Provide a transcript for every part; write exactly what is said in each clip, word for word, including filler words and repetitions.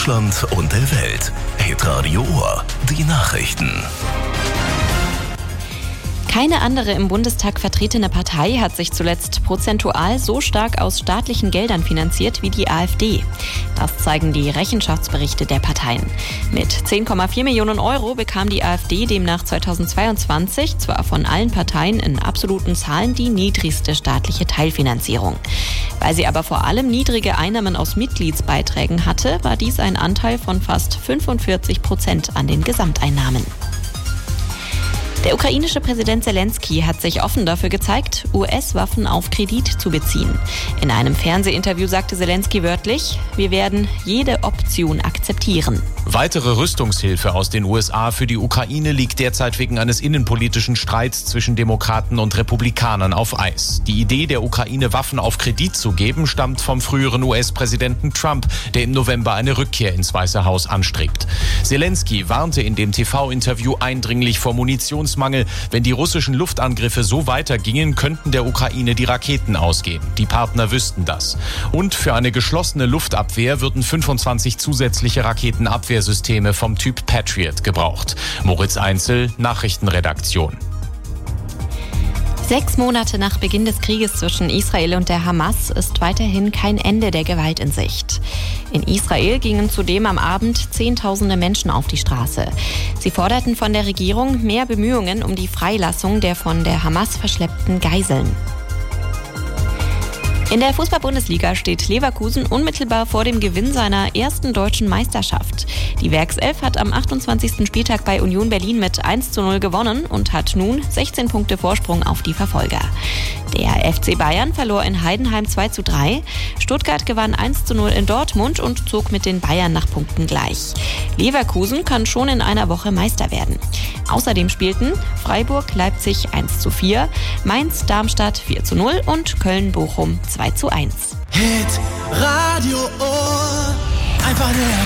Deutschland und der Welt. Hitradio Ohr. Die Nachrichten. Keine andere im Bundestag vertretene Partei hat sich zuletzt prozentual so stark aus staatlichen Geldern finanziert wie die AfD. Das zeigen die Rechenschaftsberichte der Parteien. Mit zehn Komma vier Millionen Euro bekam die AfD demnach zweitausendzweiundzwanzig zwar von allen Parteien in absoluten Zahlen die niedrigste staatliche Teilfinanzierung. Weil sie aber vor allem niedrige Einnahmen aus Mitgliedsbeiträgen hatte, war dies ein Anteil von fast fünfundvierzig Prozent an den Gesamteinnahmen. Der ukrainische Präsident Zelensky hat sich offen dafür gezeigt, U S-Waffen auf Kredit zu beziehen. In einem Fernsehinterview sagte Zelensky wörtlich: Wir werden jede Option akzeptieren. Weitere Rüstungshilfe aus den U S A für die Ukraine liegt derzeit wegen eines innenpolitischen Streits zwischen Demokraten und Republikanern auf Eis. Die Idee, der Ukraine Waffen auf Kredit zu geben, stammt vom früheren U S-Präsidenten Trump, der im November eine Rückkehr ins Weiße Haus anstrebt. Zelensky warnte in dem T V-Interview eindringlich vor Munitionsmangel. Wenn die russischen Luftangriffe so weitergingen, könnten der Ukraine die Raketen ausgehen. Die Partner wüssten das. Und für eine geschlossene Luftabwehr würden fünfundzwanzig zusätzliche Raketenabwehrsysteme vom Typ Patriot gebraucht. Moritz Einzel, Nachrichtenredaktion. Sechs Monate nach Beginn des Krieges zwischen Israel und der Hamas ist weiterhin kein Ende der Gewalt in Sicht. In Israel gingen zudem am Abend Zehntausende Menschen auf die Straße. Sie forderten von der Regierung mehr Bemühungen um die Freilassung der von der Hamas verschleppten Geiseln. In der Fußball-Bundesliga steht Leverkusen unmittelbar vor dem Gewinn seiner ersten deutschen Meisterschaft. Die Werkself hat am achtundzwanzigsten Spieltag bei Union Berlin mit eins zu null gewonnen und hat nun sechzehn Punkte Vorsprung auf die Verfolger. Der F C Bayern verlor in Heidenheim zwei zu drei. Stuttgart gewann eins zu null in Dortmund und zog mit den Bayern nach Punkten gleich. Leverkusen kann schon in einer Woche Meister werden. Außerdem spielten Freiburg-Leipzig eins zu vier, Mainz-Darmstadt vier zu null und Köln-Bochum zwei zu eins. Hit Radio Ohr, einfach näher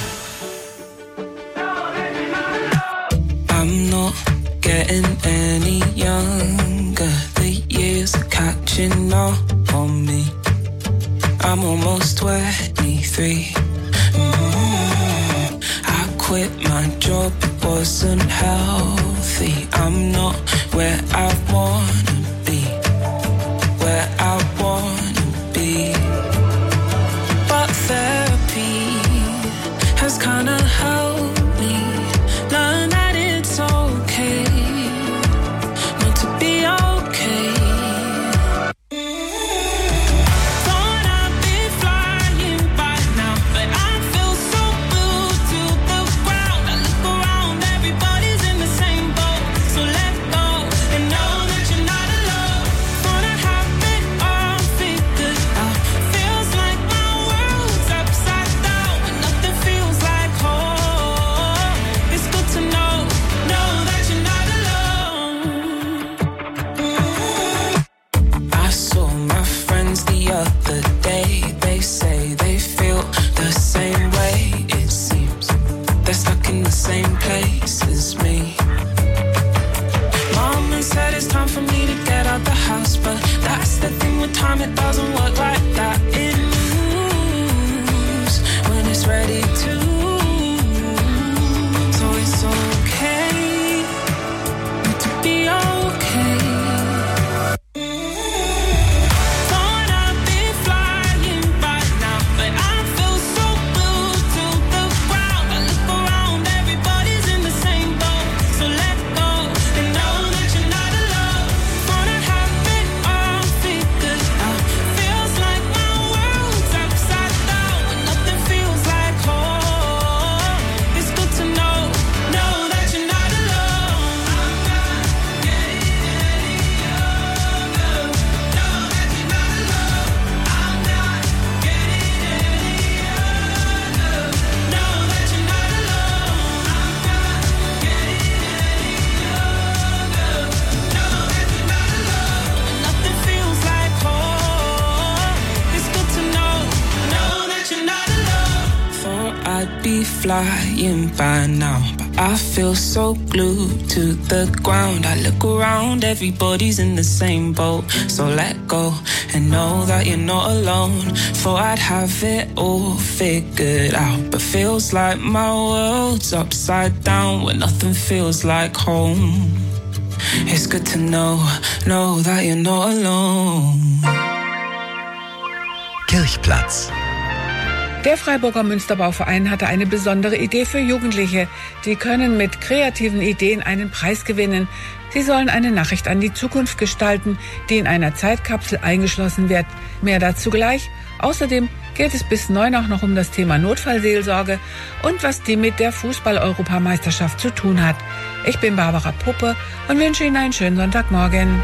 dran. I'm not getting any younger. The years are catching up on me. I'm almost twenty-three. Mm-hmm. I quit my job, it wasn't healthy. I'm not where I wanna be, where I wanna be. But therapy has kinda helped me learn that it's okay not to be okay. Thought I'd be flying by now, but I feel so glued to the ground. I look around, everybody's in the same boat. So let go and know that you're not alone. Thought I have it all figured out. Feels like my world's upside down and nothing feels like home. It's good to know, know that you're not alone. I saw my friends the other day. They say they feel the same way. It seems they're stuck in the same place as me. Mama said it's time for me to get out the house, but that's the thing with time, it doesn't work like that. It moves when it's ready to. So it's okay not to be okay. Thought I'd be flying by now, but I feel so glued to the ground. I look around, everybody's in the same boat. So let go and know that you're not alone. Thought I have it all figured out. Feels like my world's upside down and nothing feels like home. It's good to know, know that you're not alone. I'm not getting any younger. Know that you're not alone. I'm not getting any younger. Know that you're not alone. I'm not getting any younger. Know that you're not alone. And nothing feels like home. It's good to know, know that you're not alone. Thought I'd be flying by now, but I feel so glued to the ground. I look around, everybody's in the same boat. So let go and know that you're not alone. Thought I'd have it all figured out, but feels like my world's upside down when nothing feels like home. It's good to know, know that you're not alone. Kirchplatz. Der Freiburger Münsterbauverein hatte eine besondere Idee für Jugendliche. Die können mit kreativen Ideen einen Preis gewinnen. Sie sollen eine Nachricht an die Zukunft gestalten, die in einer Zeitkapsel eingeschlossen wird. Mehr dazu gleich. Außerdem geht es bis neun auch noch um das Thema Notfallseelsorge und was die mit der Fußball-Europameisterschaft zu tun hat. Ich bin Barbara Puppe und wünsche Ihnen einen schönen Sonntagmorgen.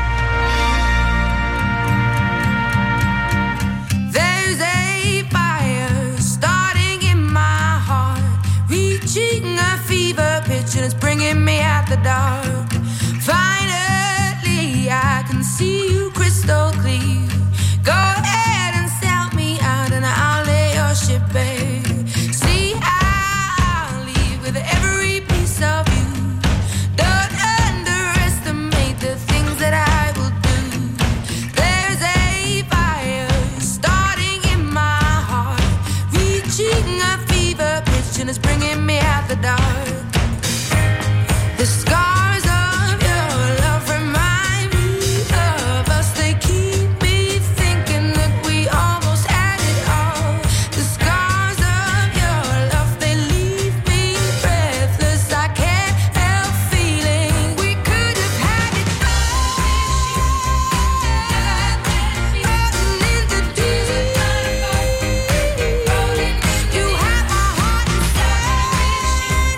And it's bringing me out the dark. Finally, I can see you crystal clear. Go ahead and sell me out and I'll lay your ship bare. See, I'll leave with every piece of you. Don't underestimate the things that I will do. There's a fire starting in my heart, reaching a fever pitch and it's bringing me out the dark. The scars of your love remind me of us. They keep me thinking that we almost had it all. The scars of your love, they leave me breathless. I can't help feeling we could have had it all. Rolling in the deep, you have my heart inside.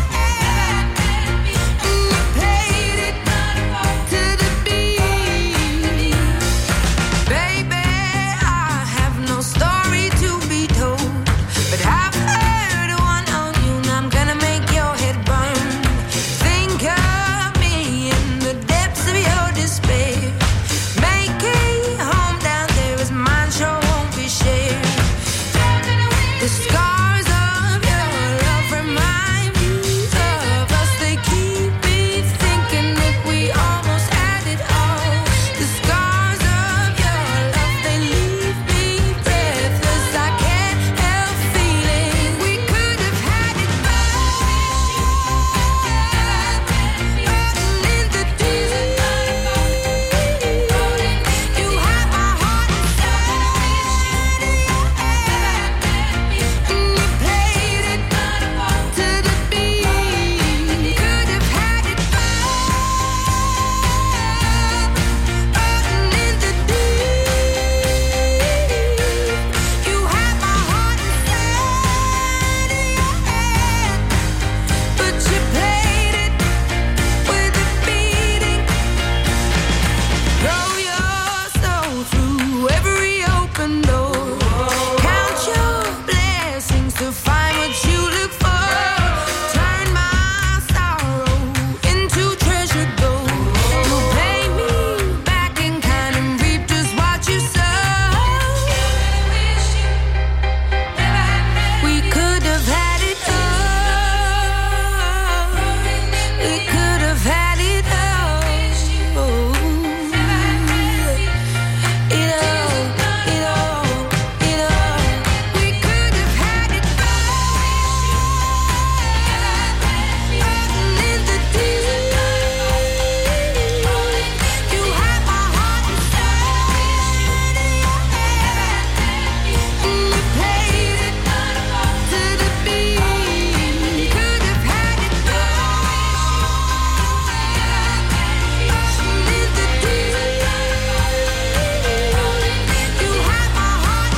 Played it to the beat. Baby, I have no story to be told, but I've heard one on you and I'm gonna make your head burn. Think of me in the depths of your despair. Make a home down there as mine sure won't be shared. The scars of your love remind me of us. They keep me thinking that we almost had it all. The scars of your love, they leave me breathless. I can't help feeling we could have had it all. Rolling in the deep, you have my heart inside. And you played it to the beat. Could have had it all. Rolling in the deep, you have my heart inside. But you played it with a beating. Throw your soul through every open door. Count your blessings to find what you look for. Turn my sorrow into treasure gold. You'll pay me back in kind and reap just what you sow. We could have had it all. We could have had it all. It all, it all, it all. We could have had it all. Rolling in the deep, you have my heart inside. And you played it to the beat. Could have had it all. Rolling in the deep, you have my heart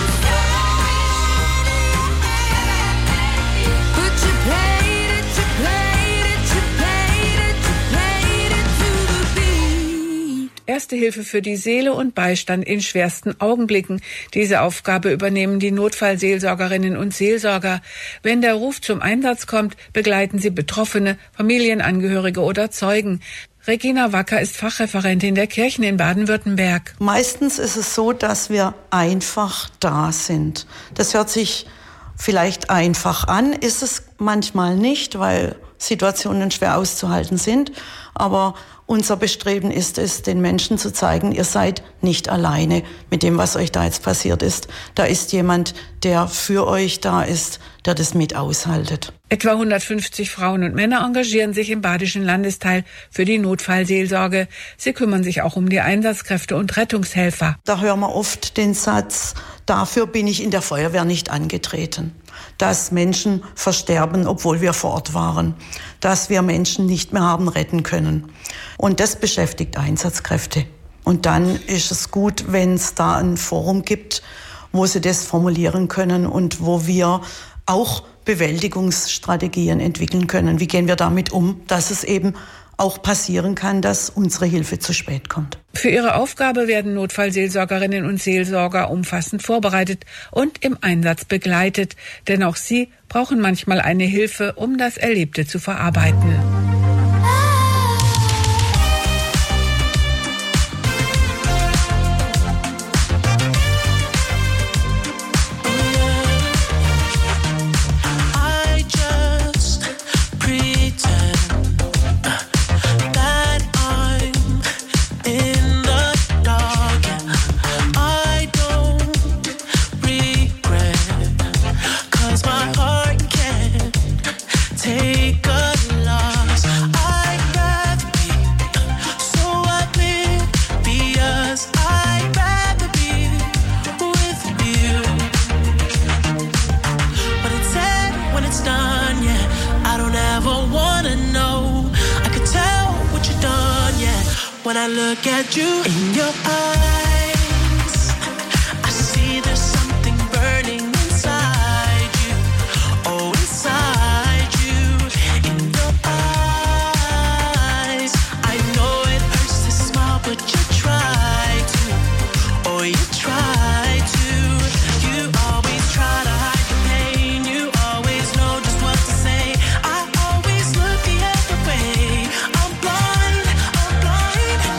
inside. But you played it, you played it, you played it, you played it to the beat. Erste Hilfe für die Seele und Beistand in schwersten Augenblicken. Diese Aufgabe übernehmen die Notfallseelsorgerinnen und Seelsorger. Wenn der Ruf zum Einsatz kommt, begleiten sie Betroffene, Familienangehörige oder Zeugen. Regina Wacker ist Fachreferentin der Kirchen in Baden-Württemberg. Meistens ist es so, dass wir einfach da sind. Das hört sich vielleicht einfach an, ist es manchmal nicht, weil Situationen schwer auszuhalten sind. Aber unser Bestreben ist es, den Menschen zu zeigen, ihr seid nicht alleine mit dem, was euch da jetzt passiert ist. Da ist jemand, der für euch da ist, der das mit aushaltet. Etwa hundertfünfzig Frauen und Männer engagieren sich im badischen Landesteil für die Notfallseelsorge. Sie kümmern sich auch um die Einsatzkräfte und Rettungshelfer. Da hören wir oft den Satz, dafür bin ich in der Feuerwehr nicht angetreten. Dass Menschen versterben, obwohl wir vor Ort waren. Dass wir Menschen nicht mehr haben retten können. Und das beschäftigt Einsatzkräfte. Und dann ist es gut, wenn es da ein Forum gibt, wo sie das formulieren können und wo wir auch Bewältigungsstrategien entwickeln können. Wie gehen wir damit um, dass es eben auch passieren kann, dass unsere Hilfe zu spät kommt. Für ihre Aufgabe werden Notfallseelsorgerinnen und Seelsorger umfassend vorbereitet und im Einsatz begleitet. Denn auch sie brauchen manchmal eine Hilfe, um das Erlebte zu verarbeiten. When I look at you in your eyes, I see there's something burning inside you. Oh, inside you, in your eyes. I know it hurts to smile, but you try to. Oh, you try to. You always try to hide the pain. You always know just what to say. I always look the other way. I'm blind, I'm blind.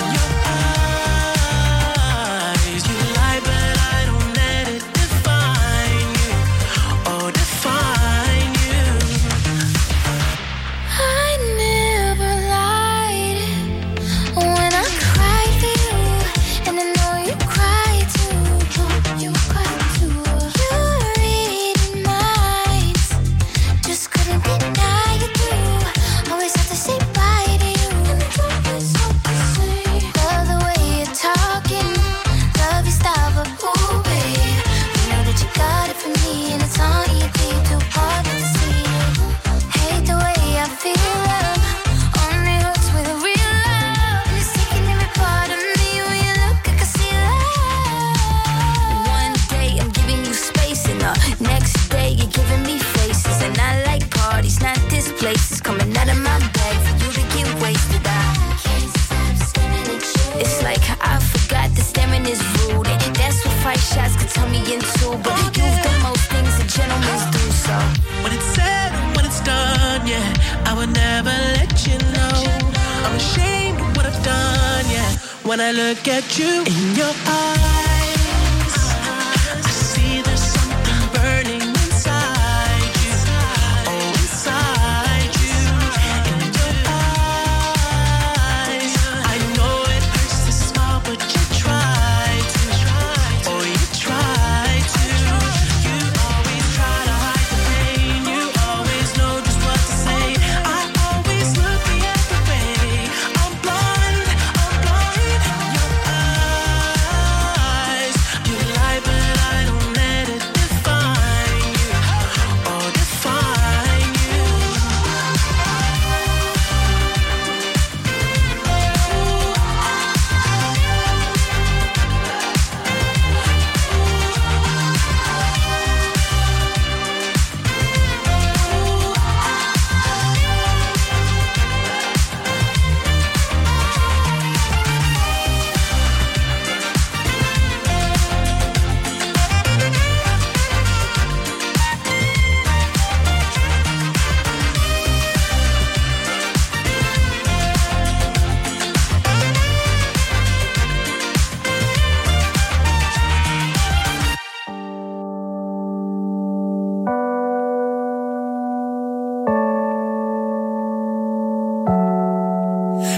When I look at you in your eyes, I see there's something burning inside you. Oh, inside you, in your eyes. I know it hurts to smile, but you try to. Oh, you try to. You always try to hide the pain. You always know just what to say. I always look the other way. I'm blind, I'm blind.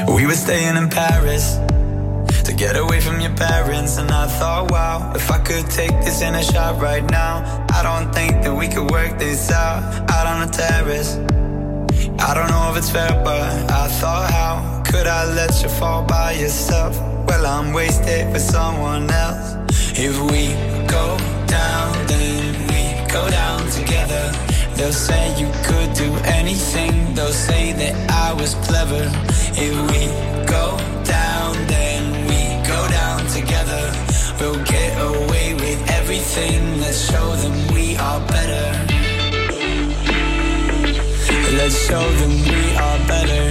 We were staying in Paris to get away from your parents, and I thought, wow, if I could take this in a shot right now, I don't think that we could work this out, out on the terrace. I don't know if it's fair, but I thought, how could I let you fall by yourself? Well, I'm wasted for someone else. If we go down, then we go down together. They'll say you could do anything, they'll say that I was clever. If we go down, then we go down together. We'll get away with everything, let's show them we are better. Let's show them we are better.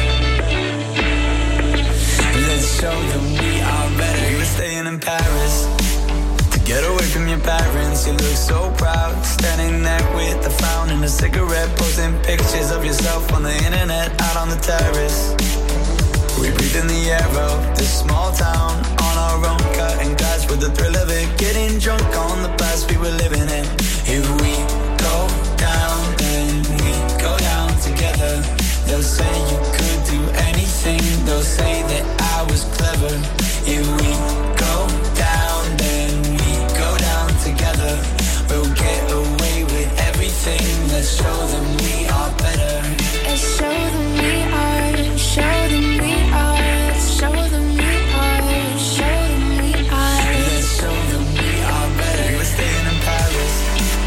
Let's show them we are better. We were staying in Paris to get away from your parents. You look so proud, standing there with a frown and a cigarette, posting pictures of yourself on the internet, out on the terrace. We breathe in the air of this small town, on our own, cutting glass with the thrill of it, getting drunk on the past we were living in. If we go down, then we go down together. They'll say you could do anything, they'll say that I was clever. If we go down, then we go down together. We'll get away with everything, let's show them we are better. Let's show them we are, show them we are, show them we are, show them we are. Let's show them we are better. We were staying in Paris.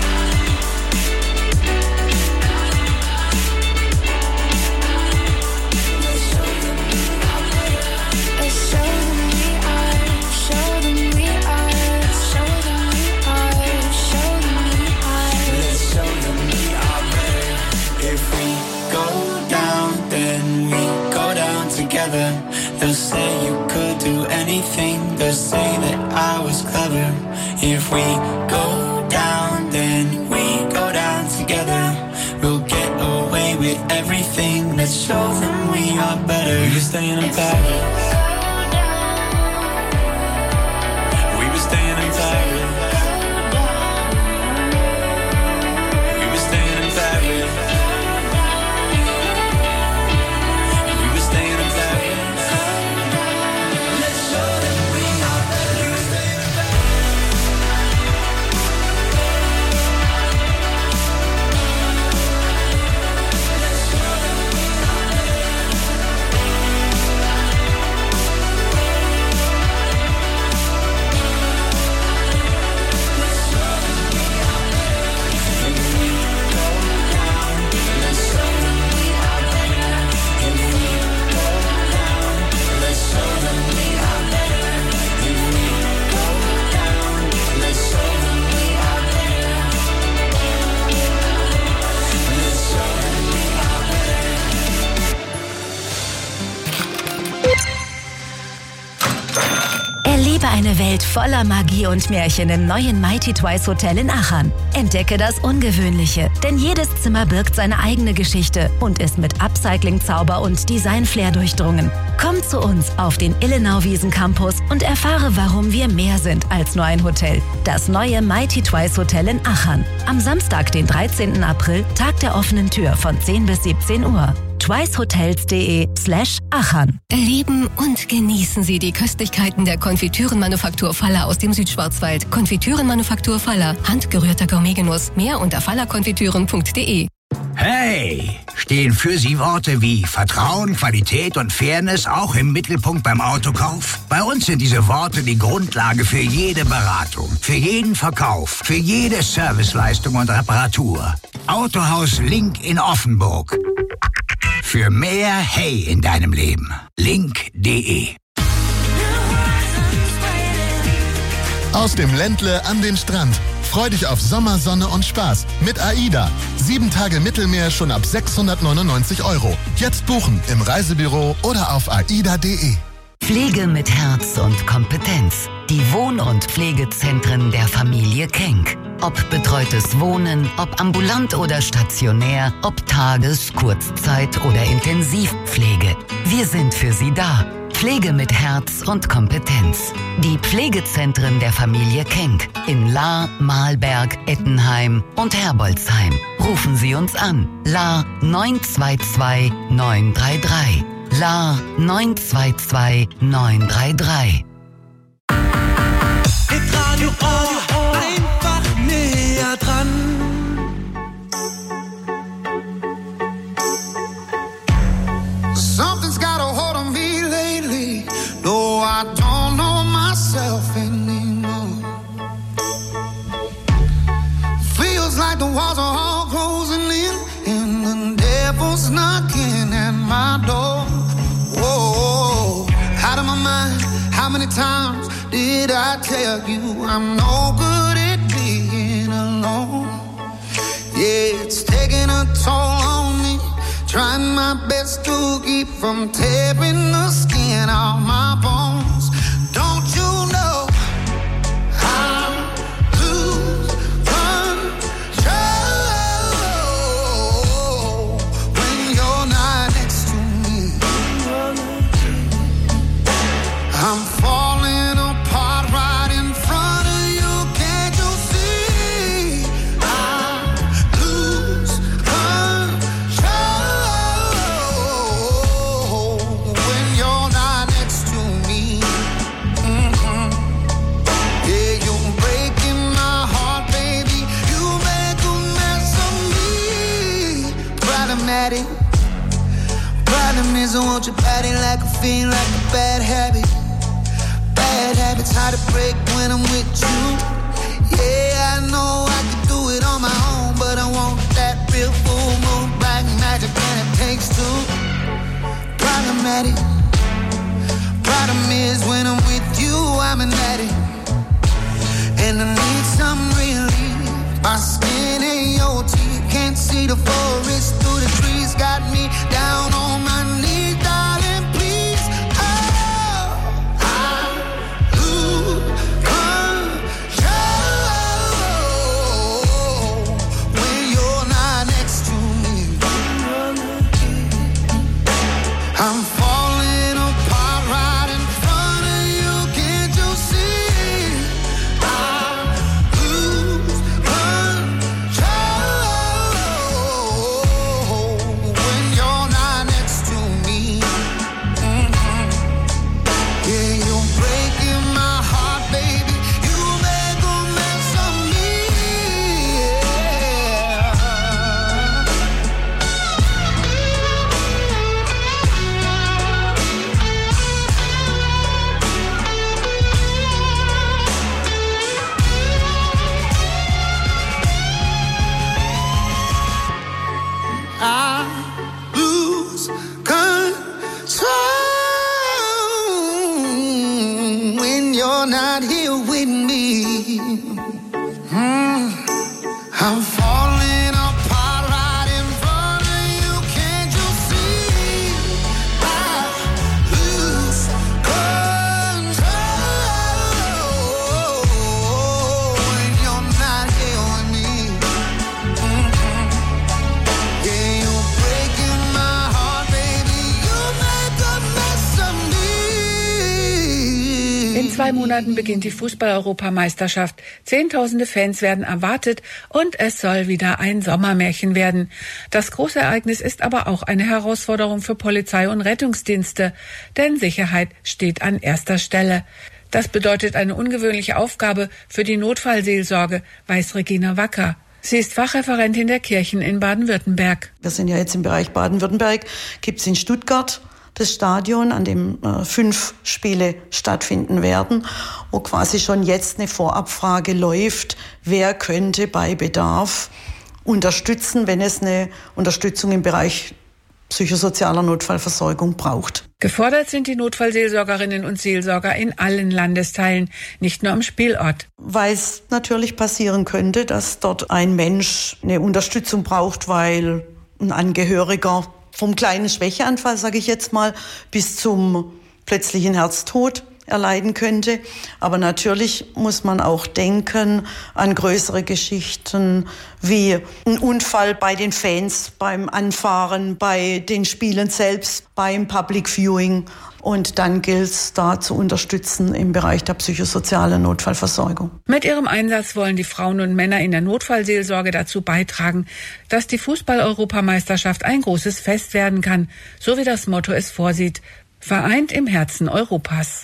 Let's show them we are better. Let's show them we are, show them we are, show them we are, show them we are. Let's show them we are better. If we go down, then we go down together. They'll say you could do anything, they'll say that I was clever. If we go down, then we go down together. We'll get away with everything, let's show them we are better. We were staying in Paris. We were staying in Paris. We were staying in Paris. We were staying in Paris. Let's show them we are better. We were staying in Paris. Let's show them we are Erlebe eine Welt voller Magie und Märchen im neuen Mighty Twice Hotel in Achern. Entdecke das Ungewöhnliche, denn jedes Zimmer birgt seine eigene Geschichte und ist mit Upcycling-Zauber und Design-Flair durchdrungen. Komm zu uns auf den Illenau-Wiesen Campus und erfahre, warum wir mehr sind als nur ein Hotel. Das neue Mighty Twice Hotel in Achern. Am Samstag, den dreizehnten April, Tag der offenen Tür von zehn bis siebzehn Uhr. twicehotels.de slash Achern. Erleben und genießen Sie die Köstlichkeiten der Konfitürenmanufaktur Faller aus dem Südschwarzwald. Konfitürenmanufaktur Faller. Handgerührter Gourmetgenuss. Mehr unter fallerkonfitüren punkt de. Hey, stehen für Sie Worte wie Vertrauen, Qualität und Fairness auch im Mittelpunkt beim Autokauf? Bei uns sind diese Worte die Grundlage für jede Beratung, für jeden Verkauf, für jede Serviceleistung und Reparatur. Autohaus Link in Offenburg. Für mehr Hey in deinem Leben. link punkt de. Aus dem Ländle an den Strand. Freu dich auf Sommer, Sonne und Spaß mit AIDA. Sieben Tage Mittelmeer schon ab sechshundertneunundneunzig Euro. Jetzt buchen im Reisebüro oder auf aida punkt de. Pflege mit Herz und Kompetenz. Die Wohn- und Pflegezentren der Familie Kenck. Ob betreutes Wohnen, ob ambulant oder stationär, ob Tages-, Kurzzeit- oder Intensivpflege. Wir sind für Sie da. Pflege mit Herz und Kompetenz. Die Pflegezentren der Familie Kenck in Lahr, Mahlberg, Ettenheim und Herbolzheim. Rufen Sie uns an. Lahr neun zwei zwei neun drei drei. La neun zwei zwei neun drei drei. Hitradio O, einfach näher dran. Something's got a hold on me lately. No, I don't know myself anymore. Feels like the walls are all closing in, and the devil's knocking at my door. Whoa, out of my mind. How many times did I tell you I'm no good at being alone? Yeah, it's taking a toll on me. Trying my best to keep from tearing the skin off my bones. Don't you know I lose control when you're not next to me? I'm falling apart right in front of you. Can't you see? I lose control when you're not next to me. Mm-hmm. Yeah, you're breaking my heart, baby. You make a mess of me. Problematic. Problem is I want your body like a fiend, like a bad habit. Bad habits hard to break when I'm with you. Yeah, I know I can do it on my own, but I want that real full moon black magic, and it takes two. Problematic. Problem is when I'm with you, I'm an addict, and I need some relief. My skin ain't your teeth, can't see the forest through the trees. Got me down on my knees, darling, please. Oh, I lose control when you're not next to me. I'm falling apart right in front of you. Can't you see? I lose control when you're not next to me. Mhm. Yeah, you're breaking my heart, baby. You make a mess of me. Yeah. I lose control when you're not here with me. Mm. I'm falling apart right in front of you. Can't you see? I lose control when you're not here with me. Mhm. Yeah, you're breaking my heart, baby. You make a mess of me. In zwei Monaten beginnt die Fußball-Europameisterschaft. Zehntausende Fans werden erwartet und es soll wieder ein Sommermärchen werden. Das große Ereignis ist aber auch eine Herausforderung für Polizei und Rettungsdienste, denn Sicherheit steht an erster Stelle. Das bedeutet eine ungewöhnliche Aufgabe für die Notfallseelsorge, weiß Regina Wacker. Sie ist Fachreferentin der Kirchen in Baden-Württemberg. Wir sind ja jetzt im Bereich Baden-Württemberg, gibt es in Stuttgart das Stadion, an dem äh, fünf Spiele stattfinden werden, wo quasi schon jetzt eine Vorabfrage läuft, wer könnte bei Bedarf unterstützen, wenn es eine Unterstützung im Bereich psychosozialer Notfallversorgung braucht. Gefordert sind die Notfallseelsorgerinnen und Seelsorger in allen Landesteilen, nicht nur am Spielort. Weil es natürlich passieren könnte, dass dort ein Mensch eine Unterstützung braucht, weil ein Angehöriger vom kleinen Schwächeanfall, sage ich jetzt mal, bis zum plötzlichen Herztod erleiden könnte. Aber natürlich muss man auch denken an größere Geschichten wie ein Unfall bei den Fans beim Anfahren, bei den Spielen selbst, beim Public Viewing. Und dann gilt es, da zu unterstützen im Bereich der psychosozialen Notfallversorgung. Mit ihrem Einsatz wollen die Frauen und Männer in der Notfallseelsorge dazu beitragen, dass die Fußball-Europameisterschaft ein großes Fest werden kann, so wie das Motto es vorsieht. Vereint im Herzen Europas.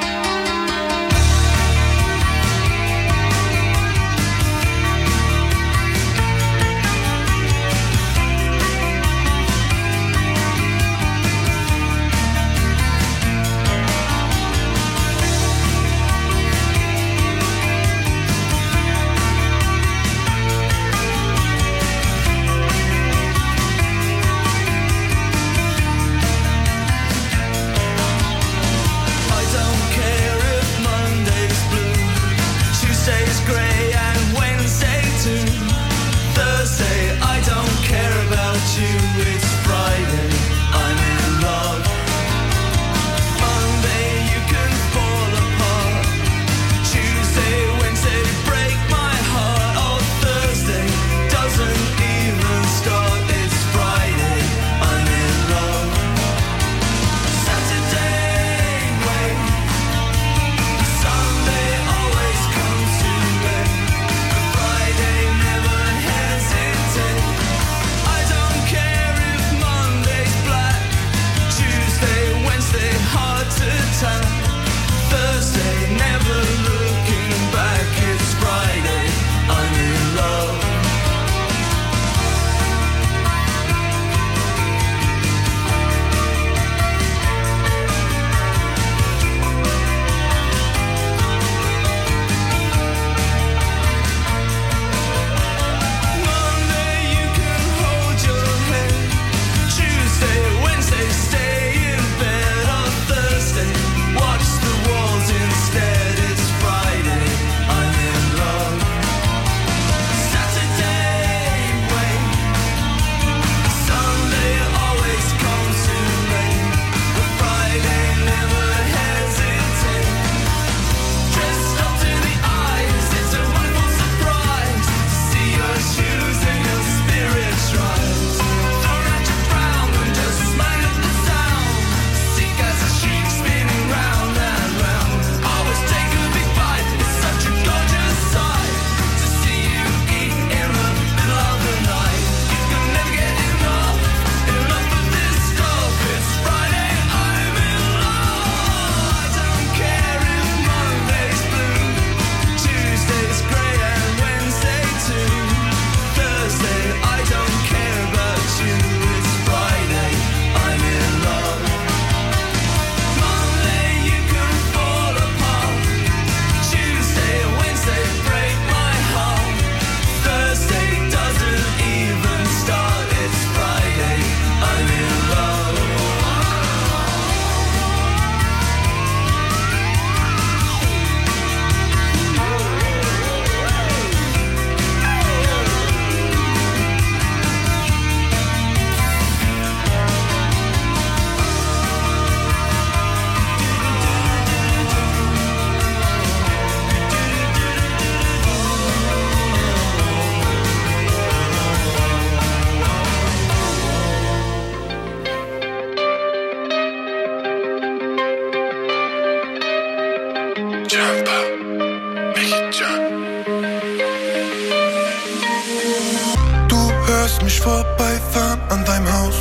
hörst mich vorbeifahren an deinem Haus.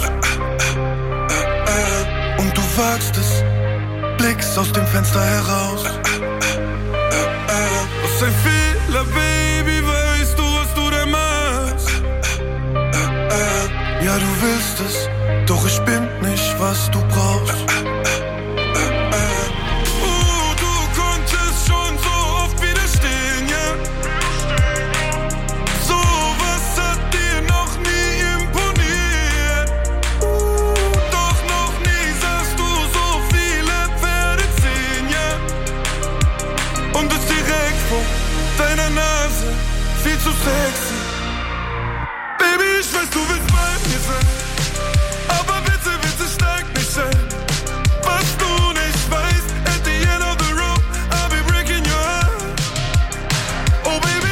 Und du wagst es, blickst aus dem Fenster heraus. Was ein Fehler, Baby, weißt du, was du da machst? Ja, du willst es, doch ich bin nicht, was du brauchst. Oh, du konntest schon so oft widerstehen, ja? Sowas hat dir noch nie imponiert. Uh, doch noch nie sahst du so viele Pferde ziehen, ja? Und es direkt vor deiner Nase, viel zu sexy. Baby, ich weiß, du